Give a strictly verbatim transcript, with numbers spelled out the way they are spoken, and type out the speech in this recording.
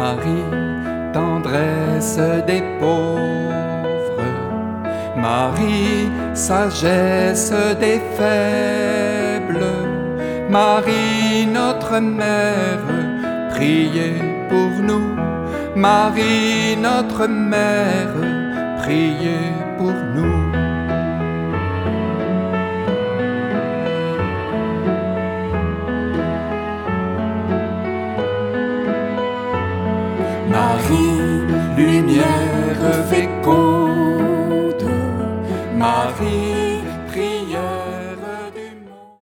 Marie, tendresse des pauvres, Marie, sagesse des faibles, Marie, notre mère, priez pour nous. Marie, notre mère, priez pour nous. Marie, lumière féconde, Marie,